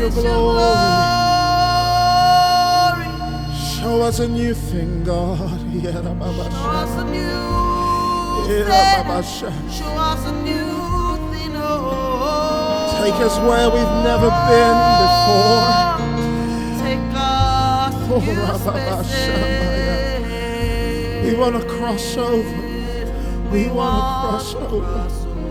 your glory. Show us a new thing, God. Show us a new Show us a new thing, oh. Take us where we've never been before. Take us to Oh, new spaces. We want to cross over. We want to cross over.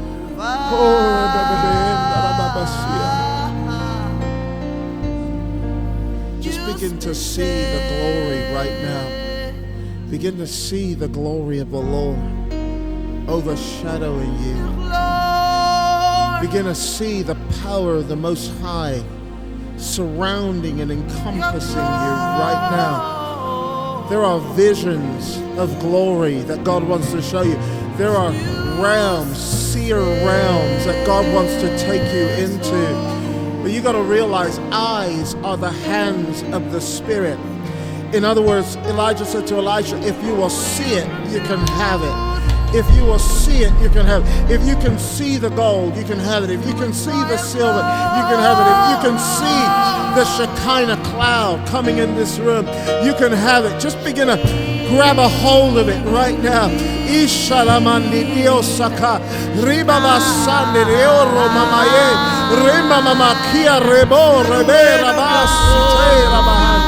Just begin to see the glory right now. Begin to see the glory of the Lord overshadowing you. Begin to see the power of the Most High surrounding and encompassing you right now. There are visions of glory that God wants to show you. There are realms, seer realms that God wants to take you into. But you got to realize eyes are the hands of the Spirit. In other words, Elijah said to Elisha, if you will see it, you can have it. If you will see it, you can have it. If you can see the gold, you can have it. If you can see the silver, you can have it. If you can see the Shekinah cloud coming in this room, you can have it. Just begin to grab a hold of it right now. Ishalamandi diosaka ribaba sande reoro mamaye rema mama kia rebo rebe rabas rabahan.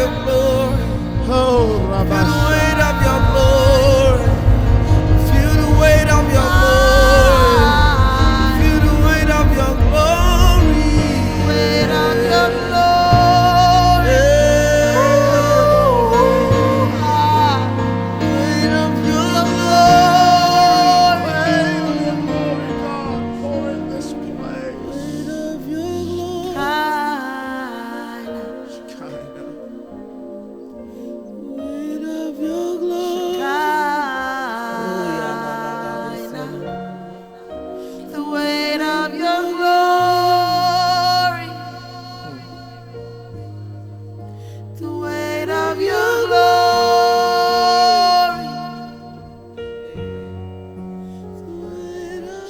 Oh, Rabbi. Feel the weight of your glory. Feel the weight of your glory. Feel the weight of your glory. Weight of your glory. Weight of your glory. God, pour in this place. Weight of your glory. Weight of your glory. The weight of your glory. The weight of your glory. The weight of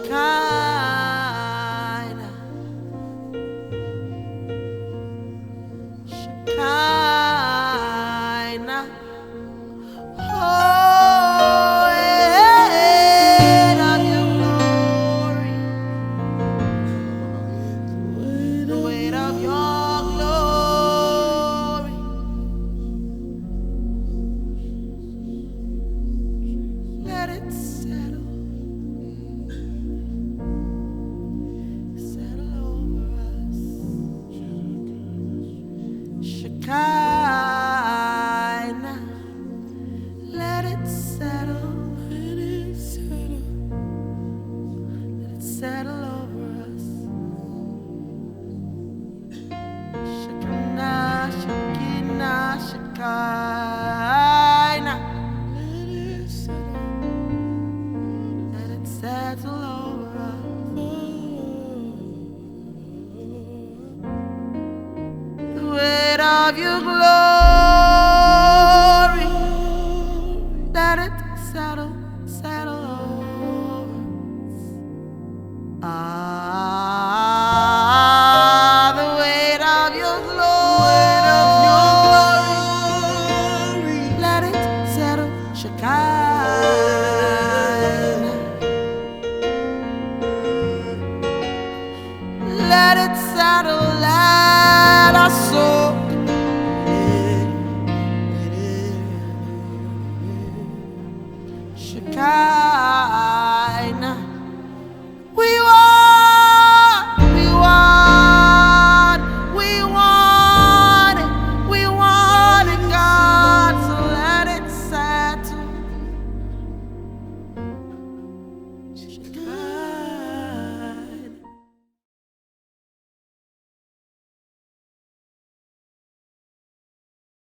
Shekinah. Shekinah. Oh, weight of your glory. The weight of your glory. Let it settle. Settle over us. Shekinah. Let it settle. Let it settle. Let it settle over us. Shekinah, Shekinah, Shekinah. Let it settle. Let it settle over us. The weight of your glory. Let it settle, settle over us. Ah, the weight of your glory. Let it settle, Shekinah. Let it settle, let us soak. Shekinah.